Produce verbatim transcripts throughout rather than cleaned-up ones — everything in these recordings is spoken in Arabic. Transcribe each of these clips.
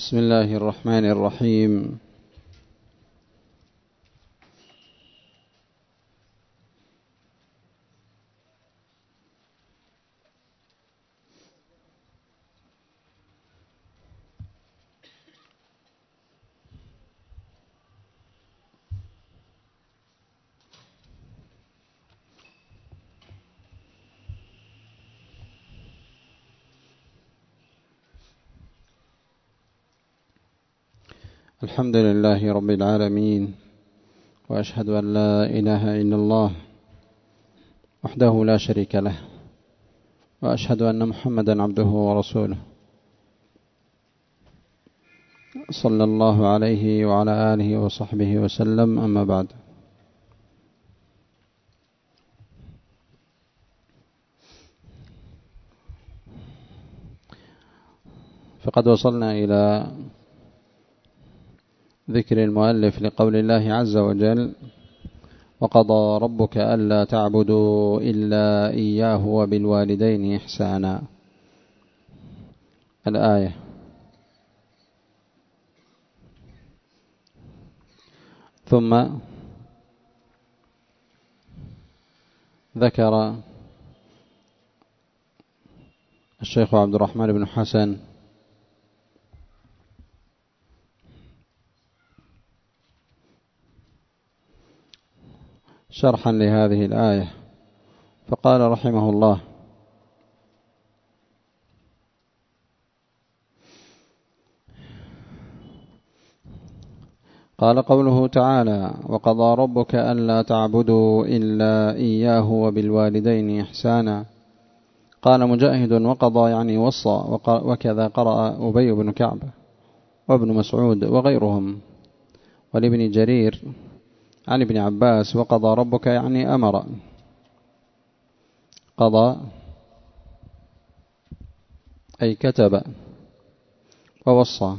بسم الله الرحمن الرحيم. الحمد لله رب العالمين، وأشهد أن لا إله إلا الله وحده لا شريك له، وأشهد أن محمدا عبده ورسوله، صلى الله عليه وعلى آله وصحبه وسلم. أما بعد، فقد وصلنا إلى ذكر المؤلف لقول الله عز وجل: وقضى ربك ألا تعبدوا إلا إياه وبالوالدين إحسانا، الآية. ثم ذكر الشيخ عبد الرحمن بن حسن شرحا لهذه الآية، فقال رحمه الله: قال قوله تعالى: وقضى ربك ألا تعبدوا إلا إياه وبالوالدين إحسانا. قال مجاهد: وقضى يعني وصى، وكذا قرأ أبي بن كعب وابن مسعود وغيرهم. ولابن جرير عن ابن عباس: وقضى ربك يعني أمر. قضى أي كتب ووصى،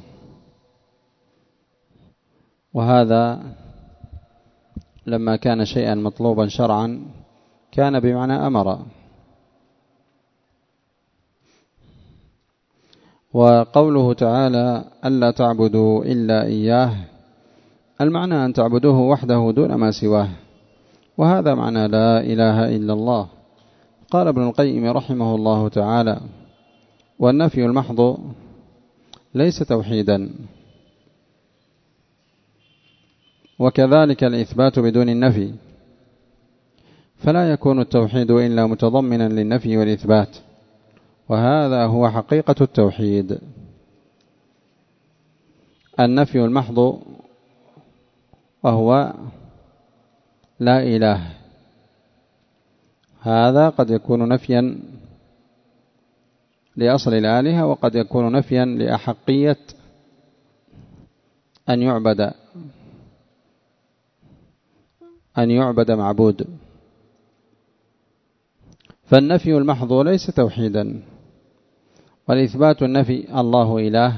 وهذا لما كان شيئا مطلوبا شرعا كان بمعنى أمر. وقوله تعالى: ألا تعبدوا إلا إياه، المعنى أن تعبدوه وحده دون ما سواه، وهذا معنى لا إله إلا الله. قال ابن القيم رحمه الله تعالى: والنفي المحض ليس توحيدا، وكذلك الإثبات بدون النفي، فلا يكون التوحيد إلا متضمنا للنفي والإثبات، وهذا هو حقيقة التوحيد. النفي المحض وهو لا إله، هذا قد يكون نفيا لأصل الآلهة، وقد يكون نفيا لأحقية أن يعبد أن يعبد معبود. فالنفي المحض ليس توحيدا، والإثبات النفي الله إله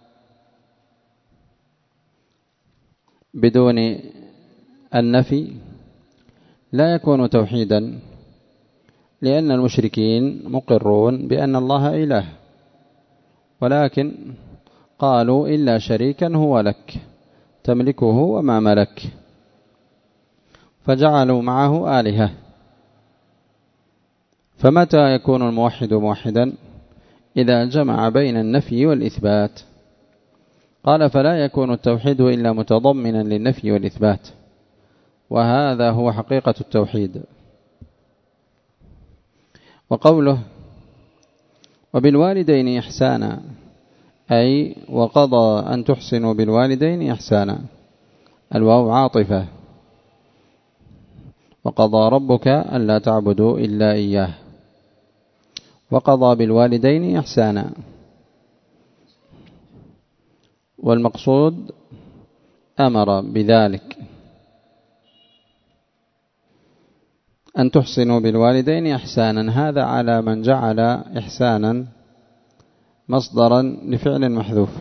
بدون النفي لا يكون توحيدا، لأن المشركين مقرون بأن الله إله، ولكن قالوا: إلا شريكا هو لك تملكه وما ملك، فجعلوا معه آلهة. فمتى يكون الموحد موحدا؟ إذا جمع بين النفي والإثبات. قال: فلا يكون التوحيد إلا متضمنا للنفي والإثبات، وهذا هو حقيقة التوحيد. وقوله: وبالوالدين إحسانا، أي وقضى أن تحسنوا بالوالدين إحسانا. الواو عاطفة، وقضى ربك ألا تعبدوا إلا إياه، وقضى بالوالدين إحسانا. والمقصود أمر بذلك، أن تحسنوا بالوالدين إحسانا. هذا على من جعل إحسانا مصدرا لفعل محذوف،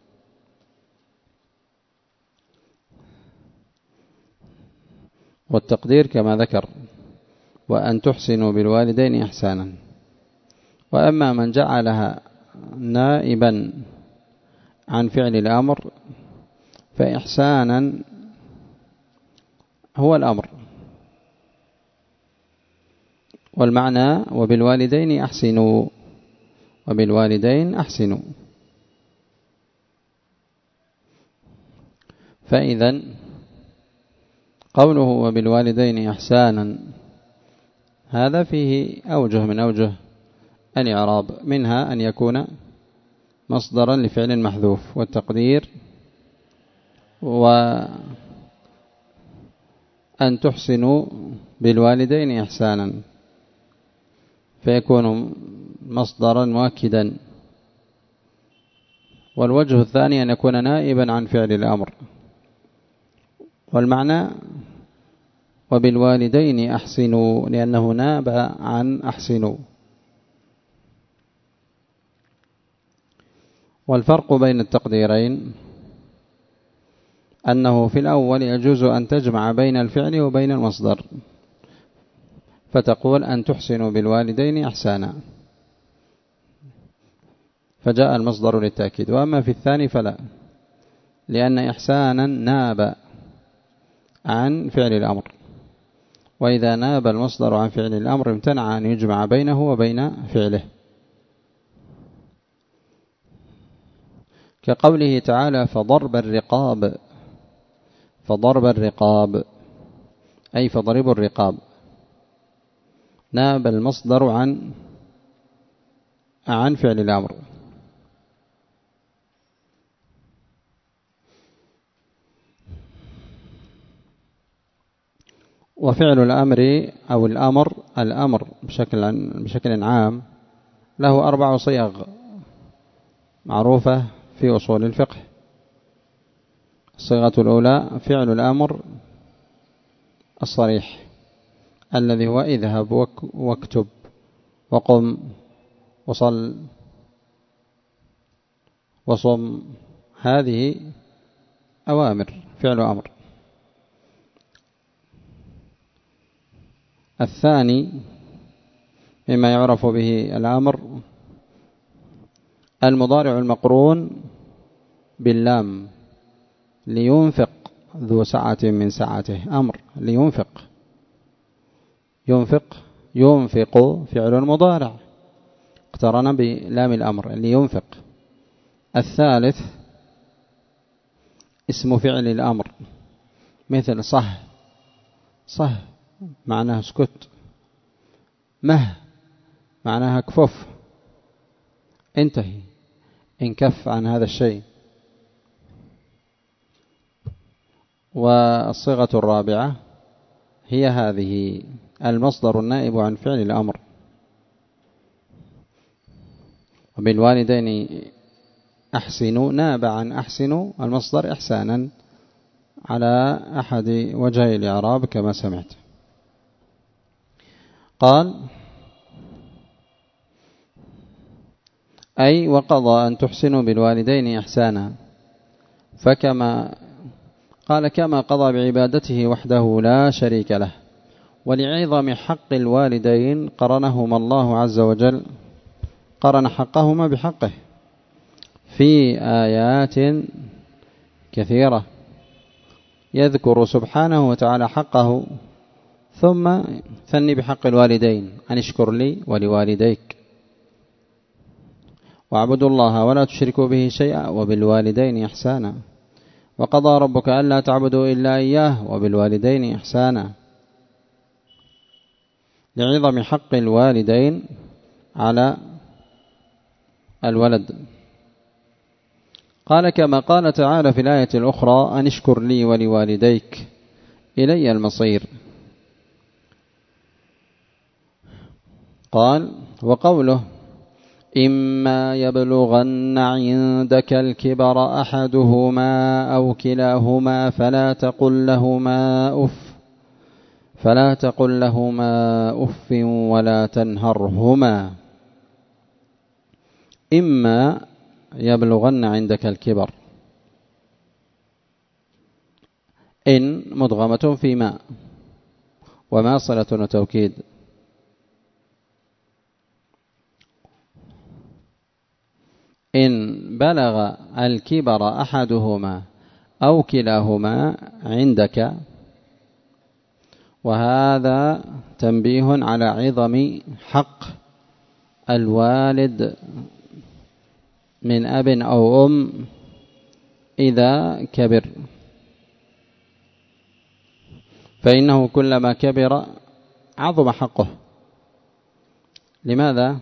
والتقدير كما ذكر: وأن تحسنوا بالوالدين إحسانا. وأما من جعلها نائبا عن فعل الأمر فإحسانا هو الأمر، والمعنى وبالوالدين أحسنوا، وبالوالدين أحسنوا. فإذا قوله وبالوالدين إحسانا هذا فيه أوجه من أوجه الإعراب، منها أن يكون مصدرا لفعل محذوف، والتقدير وأن تحسنوا بالوالدين إحسانا فيكون مصدرا مؤكدا. والوجه الثاني أن يكون نائبا عن فعل الأمر، والمعنى وبالوالدين أحسنوا لأنه ناب عن أحسنوا. والفرق بين التقديرين أنه في الأول يجوز أن تجمع بين الفعل وبين المصدر، فتقول أن تحسنوا بالوالدين إحسانا فجاء المصدر للتأكيد. وأما في الثاني فلا، لأن إحسانا ناب عن فعل الأمر، وإذا ناب المصدر عن فعل الأمر امتنع أن يجمع بينه وبين فعله، كقوله تعالى فضرب الرقاب، فضرب الرقاب أي فضربوا الرقاب، ناب المصدر عن عن فعل الأمر. وفعل الأمر أو الأمر الأمر بشكل بشكل عام له أربع صيغ معروفة في أصول الفقه. الصيغة الأولى فعل الأمر الصريح الذي هو اذهب واكتب وقم وصل وصم، هذه أوامر فعل أمر. الثاني مما يعرف به الأمر المضارع المقرون باللام، لينفق ذو سعة من سعته، أمر لينفق، ينفق ينفق فعل مضارع اقترن بلام الأمر لينفق. الثالث اسم فعل الأمر مثل صه، صه معناها اسكت، مه معناها كفف، انتهي، انكف عن هذا الشيء. والصيغة الرابعة هي هذه المصدر النائب عن فعل الأمر. وبالوالدين أحسنوا ناب عن أحسنوا المصدر إحسانا على أحد وجهي الإعراب كما سمعت. قال أي وقضى أن تحسنوا بالوالدين إحسانا، فكما قال كما قضى بعبادته وحده لا شريك له، ولعظم حق الوالدين قرنهما الله عز وجل قرن حقهما بحقه في آيات كثيرة، يذكر سبحانه وتعالى حقه ثم ثني بحق الوالدين أن اشكر لي ولوالديك واعبدوا الله ولا تشركوا به شيئا وبالوالدين إحسانا، وقضى ربك ألا تعبدوا إلا إياه وبالوالدين إحسانا، لعظم حق الوالدين على الولد. قال كما قال تعالى في الآية الأخرى أن اشكر لي ولوالديك إلي المصير. قال وقوله إما يبلغن عندك الكبر أحدهما أو كلاهما فلا تقل لهما أف فلا تقل لهما أف ولا تنهرهما. إما يبلغن عندك الكبر، إن مدغمة في ما، وما صلة وتوكيد. إن بلغ الكبر أحدهما أو كلاهما عندك. وهذا تنبيه على عظم حق الوالد من أب أو أم إذا كبر، فإنه كلما كبر عظم حقه. لماذا؟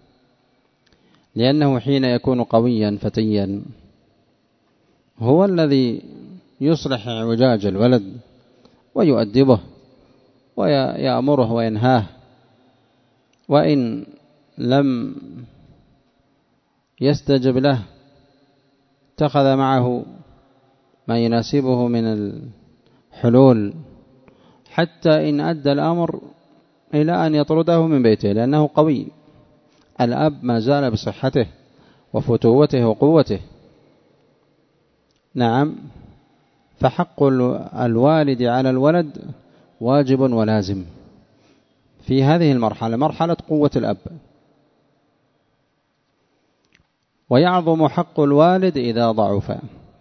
لأنه حين يكون قويا فتيا هو الذي يصلح اعوجاج الولد ويؤدبه ويأمره وينهاه، وإن لم يستجب له اتخذ معه ما يناسبه من الحلول، حتى إن أدى الأمر إلى أن يطرده من بيته، لأنه قوي. الأب ما زال بصحته وفتوته وقوته. نعم، فحق الوالد على الولد واجب ولازم في هذه المرحلة، مرحلة قوة الأب. ويعظم حق الوالد إذا ضعف،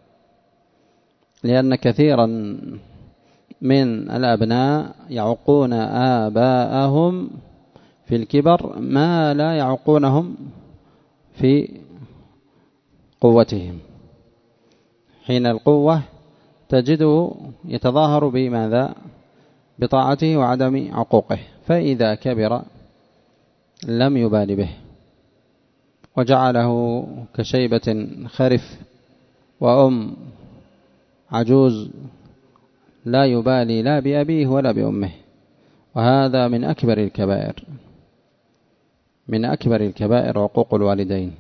لأن كثيرا من الأبناء يعقون آباءهم في الكبر ما لا يعقونهم في قوتهم. حين القوة تجده يتظاهر بماذا؟ بطاعته وعدم عقوقه، فإذا كبر لم يبال به وجعله كشيبة خرف وأم عجوز لا يبالي لا بأبيه ولا بأمه. وهذا من أكبر الكبائر، من أكبر الكبائر عقوق الوالدين.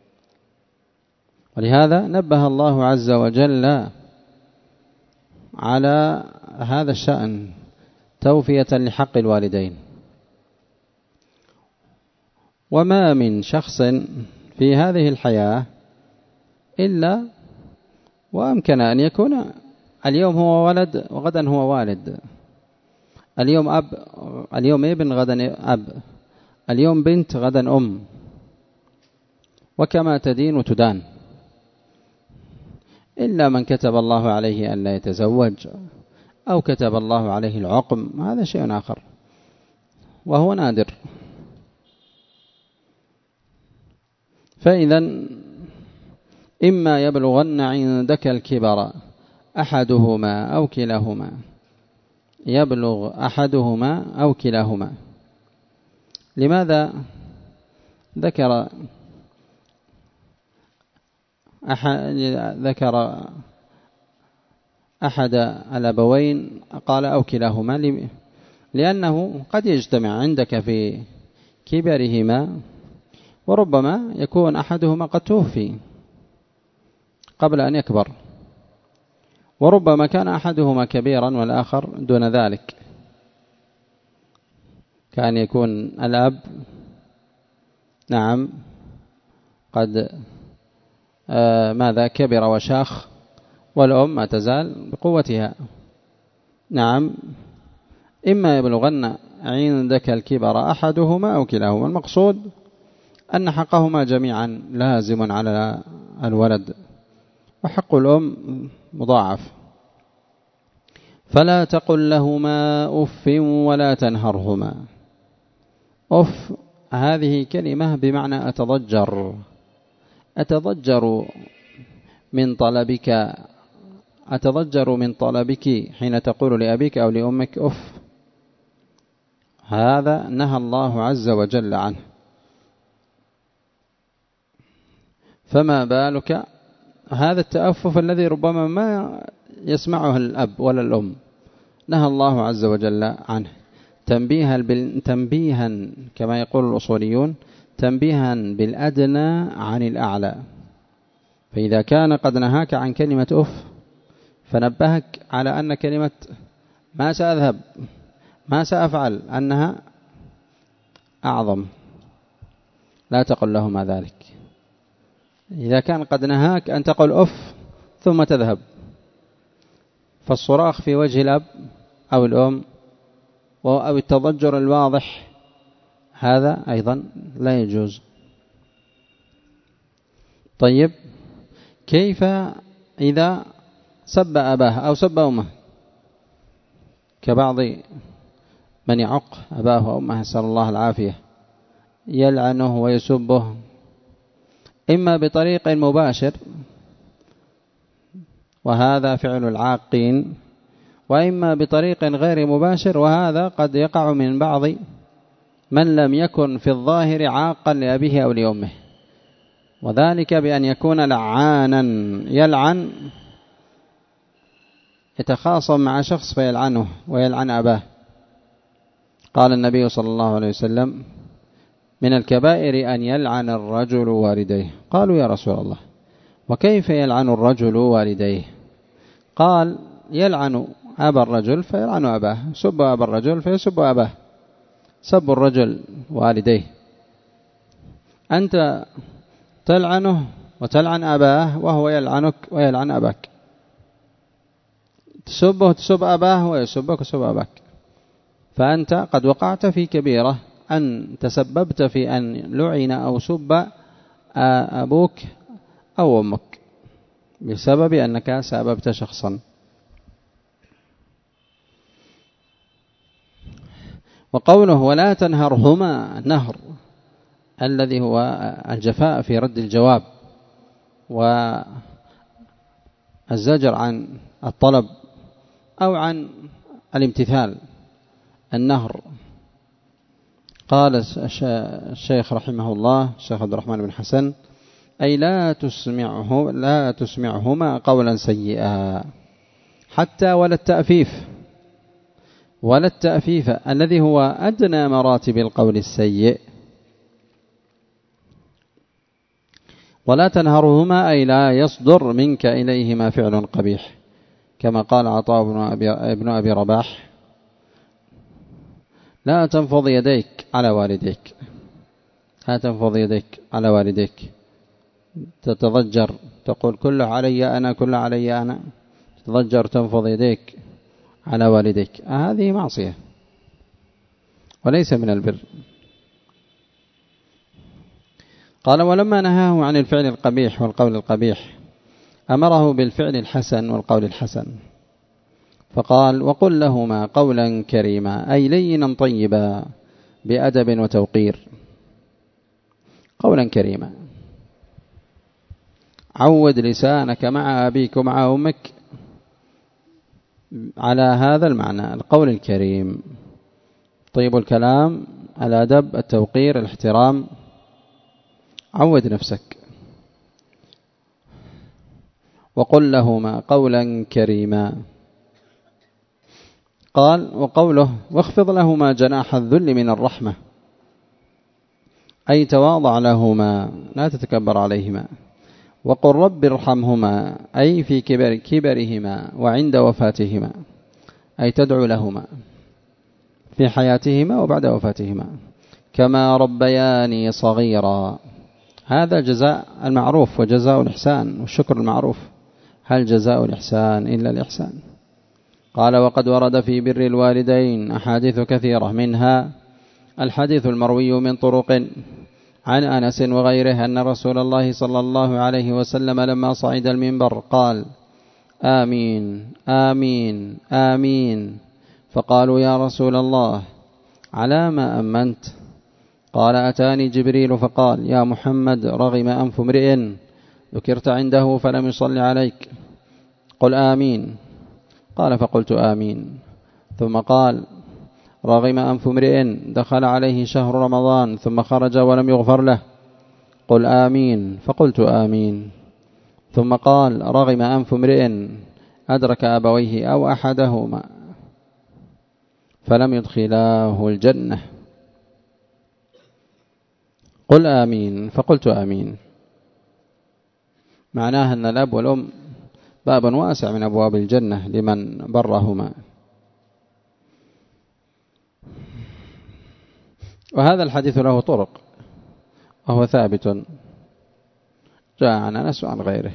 ولهذا نبه الله عز وجل على هذا الشأن توفية لحق الوالدين. وما من شخص في هذه الحياة إلا وأمكن أن يكون اليوم هو ولد وغدا هو والد، اليوم أب، اليوم ابن غدا أب، اليوم بنت غدا أم، وكما تدين تدان، إلا من كتب الله عليه أن لا يتزوج أو كتب الله عليه العقم، هذا شيء آخر وهو نادر. فإذا إما يبلغن عندك الكبر أحدهما أو كلاهما، يبلغ أحدهما أو كلاهما. لماذا ذكر أحد ذكر أحد الأبوين قال أو كلاهما؟ لأنه قد يجتمع عندك في كبرهما وربما يكون أحدهما قد توفي قبل أن يكبر، وربما كان أحدهما كبيرا والآخر دون ذلك. كان يكون الأب نعم قد آه ماذا كبر وشاخ، والأم ما تزال بقوتها. نعم، إما يبلغن عندك الكبر أحدهما أو كلاهما. المقصود أن حقهما جميعا لازم على الولد، وحق الأم مضاعف. فلا تقل لهما أف ولا تنهرهما. أف هذه كلمة بمعنى أتضجر، أتضجر من طلبك، أتضجر من طلبك حين تقول لأبيك أو لأمك أف. هذا نهى الله عز وجل عنه، فما بالك هذا التأفف الذي ربما ما يسمعه الأب ولا الأم، نهى الله عز وجل عنه تنبيها بال... تنبيها كما يقول الأصوليون، تنبيها بالأدنى عن الأعلى. فإذا كان قد نهاك عن كلمة أف فنبهك على أن كلمة ما سأذهب ما سأفعل أنها أعظم، لا تقل لهما ذلك. إذا كان قد نهاك أن تقول أف ثم تذهب، فالصراخ في وجه الأب أو الأم أو التضجر الواضح هذا أيضا لا يجوز. طيب كيف إذا سب أباه أو سب أمه كبعض من يعق أباه وأمه نسأل الله العافية، يلعنه ويسبه إما بطريق مباشر وهذا فعل العاقين، وإما بطريق غير مباشر وهذا قد يقع من بعض من لم يكن في الظاهر عاقا لأبيه أو لأمه، وذلك بأن يكون لعانا يلعن، يتخاصم مع شخص فيلعنه ويلعن أباه. قال النبي صلى الله عليه وسلم من الكبائر أن يلعن الرجل والديه. قالوا يا رسول الله وكيف يلعن الرجل والديه؟ قال يلعن أبا الرجل فيلعن أباه، سب أبا الرجل فيسب أباه، سب الرجل والديه. أنت تلعنه وتلعن أباه وهو يلعنك ويلعن أباك، تسبه تسب أباه ويسبك وسب أباك، فأنت قد وقعت في كبيرة أن تسببت في أن لعن أو سب أبوك أو أمك بسبب أنك سببت شخصا. وقوله ولا تنهرهما، نهر الذي هو الجفاء في رد الجواب والزجر عن الطلب أو عن الامتثال، النهر. قال الشيخ رحمه الله الشيخ عبد الرحمن بن حسن أي لا تسمعه لا تسمعهما قولا سيئا، حتى ولا التأفيف، ولا التأفيف الذي هو أدنى مراتب القول السيء. ولا تنهرهما أي لا يصدر منك إليهما فعل قبيح، كما قال عطاء بن أبي, ابن أبي رباح لا تنفض يديك على والديك، لا تنفض يديك على والديك، تتضجر تقول كله علي أنا كله علي أنا، تتضجر تنفض يديك على والديك، هذه معصية وليس من البر. قال ولما نهاه عن الفعل القبيح والقول القبيح أمره بالفعل الحسن والقول الحسن، فقال وقل لهما قولا كريما أي لينا طيبا بأدب وتوقير. قولا كريما، عود لسانك مع أبيك ومع أمك على هذا المعنى، القول الكريم، طيب الكلام، الأدب، التوقير، الاحترام، عود نفسك. وقل لهما قولا كريما. قال وقوله واخفض لهما جناح الذل من الرحمة أي تواضع لهما لا تتكبر عليهما. وقل رب ارحمهما أي في كبر كبرهما وعند وفاتهما أي تدعو لهما في حياتهما وبعد وفاتهما كما ربياني صغيرا. هذا جزاء المعروف وجزاء الإحسان والشكر المعروف، هل جزاء الإحسان إلا الإحسان؟ قال وقد ورد في بر الوالدين أحاديث كثيرة، منها الحديث المروي من طرق عن أنس وغيره أن رسول الله صلى الله عليه وسلم لما صعد المنبر قال آمين آمين آمين، فقالوا يا رسول الله على ما أمنت؟ قال أتاني جبريل فقال يا محمد رغم أنف امرئ ذكرت عنده فلم يصل عليك، قل آمين. قال فقلت آمين. ثم قال رغم أنف امرئ دخل عليه شهر رمضان ثم خرج ولم يغفر له، قل آمين. فقلت آمين. ثم قال رغم أنف امرئ أدرك أبويه أو أحدهما فلم يدخلاه الجنة، قل آمين. فقلت آمين. معناه أن الأب والأم باب واسع من أبواب الجنة لمن برهما. وهذا الحديث له طرق وهو ثابت جاء عن أنس وعن غيره.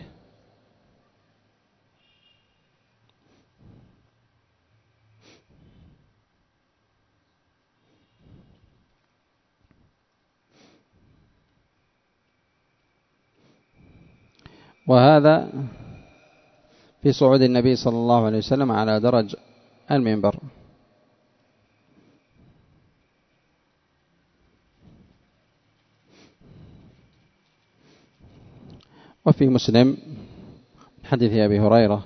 وهذا في صعود النبي صلى الله عليه وسلم على درج المنبر. وفي مسلم حديث أبي هريرة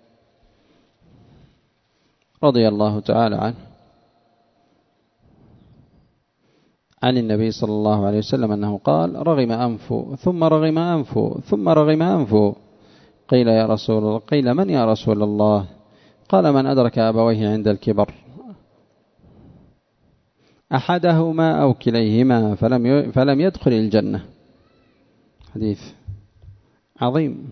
رضي الله تعالى عنه عن النبي صلى الله عليه وسلم أنه قال: رغم أنفه ثم رغم أنفه ثم رغم أنفه. قيل يا رسول الله قيل من يا رسول الله؟ قال: من أدرك أبويه عند الكبر، أحدهما أو كليهما فلم فلم يدخل الجنة. حديث عظيم.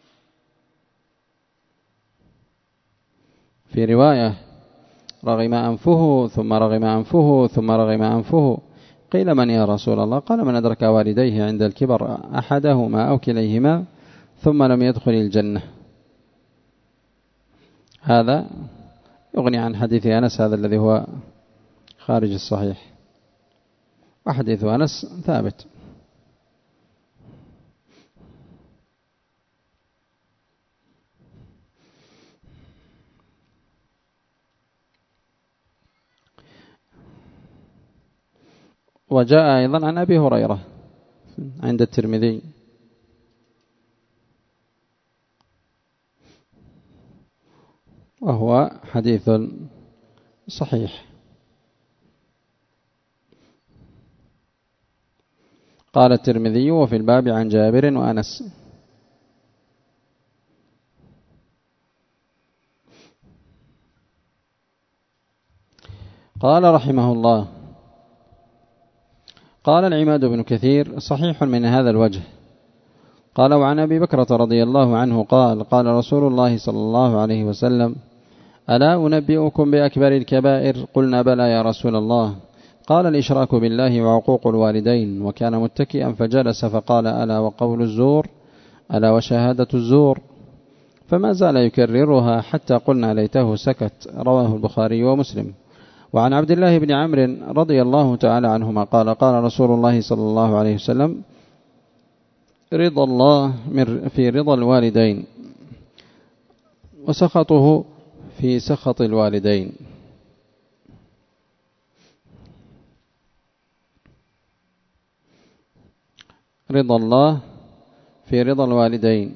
في رواية: رغم أنفه ثم رغم أنفه ثم رغم أنفه. قيل من يا رسول الله؟ قال: من أدرك والديه عند الكبر، أحدهما أو كليهما ثم لم يدخل الجنة. هذا يغني عن حديث أنس هذا الذي هو خارج الصحيح، وحديث أنس ثابت. وجاء أيضا عن أبي هريرة عند الترمذي وهو حديث صحيح. قال الترمذي: وفي الباب عن جابر وأنس. قال رحمه الله: قال العماد بن كثير: صحيح من هذا الوجه. قال: وعن أبي بكرة رضي الله عنه قال: قال رسول الله صلى الله عليه وسلم: ألا أنبئكم بأكبر الكبائر؟ قلنا: بلى يا رسول الله. قال: الإشراك بالله وعقوق الوالدين. وكان متكئا فجلس فقال: ألا وقول الزور، ألا وشهادة الزور. فما زال يكررها حتى قلنا ليته سكت. رواه البخاري ومسلم. وعن عبد الله بن عمرو رضي الله تعالى عنهما قال: قال رسول الله صلى الله عليه وسلم: رضا الله في رضا الوالدين، وسخطه في سخط الوالدين. رضا الله في رضا الوالدين،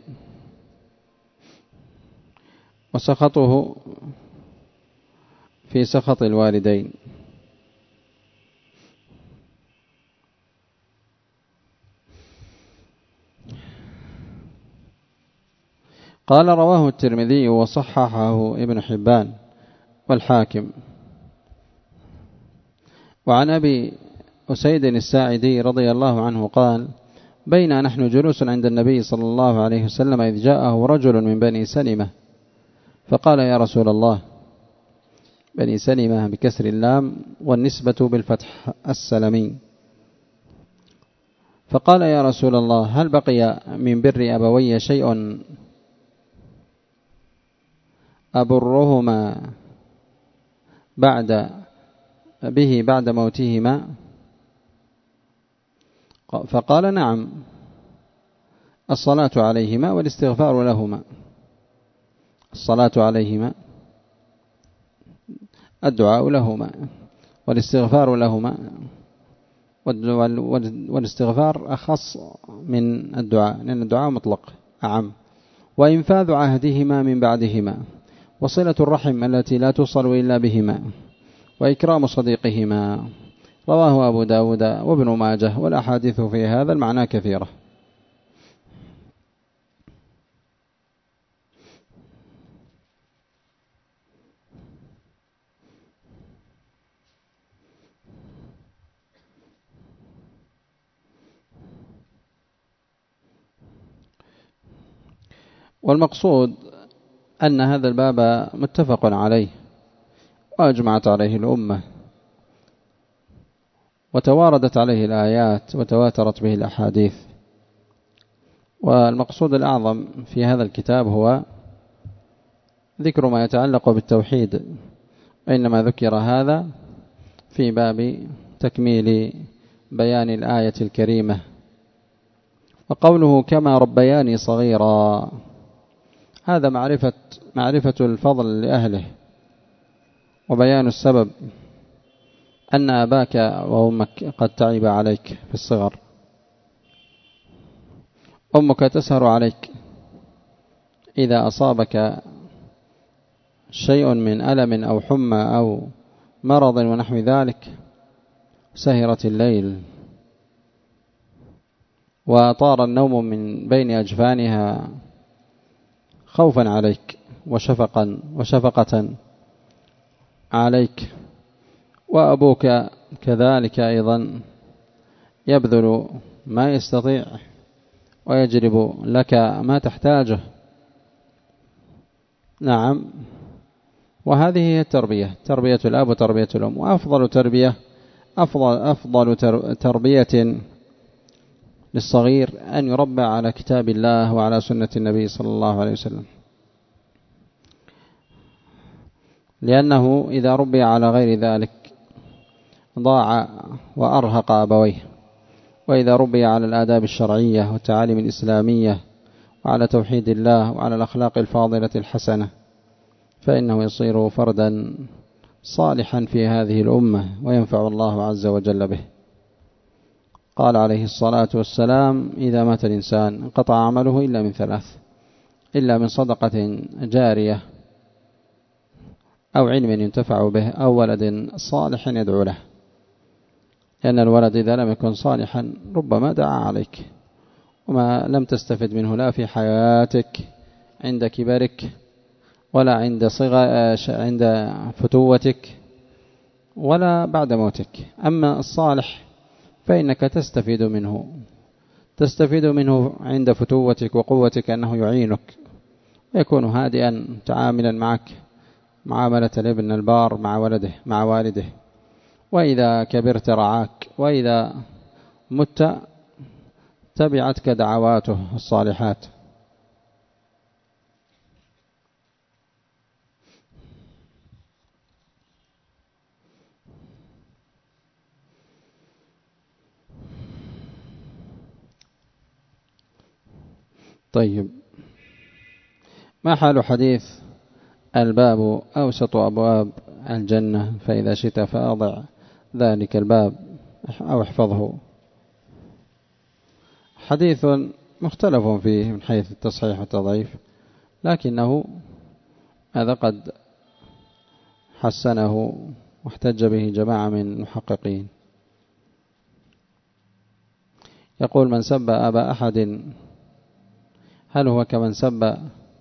وسخطه في سخط الوالدين. قال: رواه الترمذي وصححه ابن حبان والحاكم. وعن أبي أسيد الساعدي رضي الله عنه قال: بينا نحن جلوس عند النبي صلى الله عليه وسلم إذ جاءه رجل من بني سلمة فقال: يا رسول الله. بني سلمة بكسر اللام والنسبة بالفتح السلمي. فقال: يا رسول الله، هل بقي من بر أبوي شيء أبرهما بعد به بعد موتهما؟ فقال: نعم، الصلاة عليهما والاستغفار لهما. الصلاة عليهما، الدعاء لهما، والاستغفار لهما. والاستغفار أخص من الدعاء، لأن الدعاء مطلق أعم. وإنفاذ عهدهما من بعدهما، وصلة الرحم التي لا توصل إلا بهما، وإكرام صديقهما. رواه أبو داود وابن ماجه، والأحاديث في هذا المعنى كثيرة. والمقصود أن هذا الباب متفق عليه وأجمعت عليه الأمة، وتواردت عليه الآيات وتواترت به الأحاديث. والمقصود الأعظم في هذا الكتاب هو ذكر ما يتعلق بالتوحيد، وإنما ذكر هذا في باب تكميل بيان الآية الكريمة وقوله كما ربياني صغيرا، هذا معرفة معرفة الفضل لأهله، وبيان السبب أن أباك وأمك قد تعب عليك في الصغر. أمك تسهر عليك إذا أصابك شيء من ألم أو حمى أو مرض ونحو ذلك، سهرت الليل وطار النوم من بين أجفانها خوفا عليك وشفقا وشفقة عليك. وأبوك كذلك أيضا يبذل ما يستطيع ويجلب لك ما تحتاجه. نعم، وهذه هي التربية، تربية الأب وتربية الأم. وأفضل تربية أفضل, أفضل تربية للصغير أن يربى على كتاب الله وعلى سنة النبي صلى الله عليه وسلم، لأنه إذا ربي على غير ذلك ضاع وأرهق أبويه. وإذا ربي على الآداب الشرعية والتعاليم الإسلامية وعلى توحيد الله وعلى الأخلاق الفاضلة الحسنة فإنه يصير فردا صالحا في هذه الأمة وينفع الله عز وجل به. قال عليه الصلاة والسلام: إذا مات الإنسان انقطع عمله إلا من ثلاث، إلا من صدقة جارية أو علم ينتفع به أو ولد صالح يدعو له. لأن الولد إذا لم يكن صالحا ربما دعا عليك وما لم تستفد منه لا في حياتك عند كبرك ولا عند صغر عند فتوتك ولا بعد موتك. أما الصالح فإنك تستفيد منه تستفيد منه عند فتوتك وقوتك، أنه يعينك ويكون هادئا تعاملا معك معاملة الابن البار مع ولده مع والده. وإذا كبرت رعاك، وإذا مت تبعتك دعواته الصالحات. طيب، ما حال حديث الباب أوسط أبواب الجنة فإذا شئت فأضع ذلك الباب أو احفظه؟ حديث مختلف فيه من حيث التصحيح والتضعيف، لكنه هذا قد حسنه واحتج به جماعة من المحققين. يقول: من سب أبا أحد هل هو كمن سب،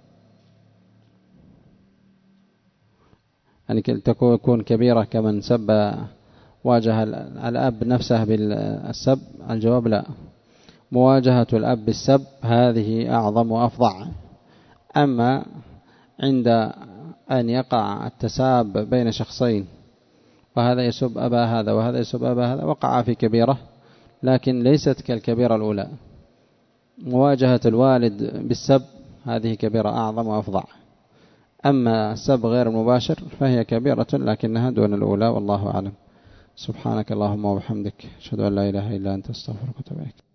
يعني تكون كبيرة كمن سب واجه الأب نفسه بالسب؟ الجواب لا، مواجهة الأب بالسب هذه أعظم وأفظع. أما عند أن يقع التساب بين شخصين وهذا يسب أبا هذا وهذا يسب أبا هذا وقع في كبيرة، لكن ليست كالكبيرة الأولى. مواجهة الوالد بالسب هذه كبيرة أعظم وأفظع. أما السب غير المباشر فهي كبيرة لكنها دون الأولى، والله أعلم. سبحانك اللهم وبحمدك، أشهد أن لا إله إلا أنت، أستغفرك وأتوب إليك.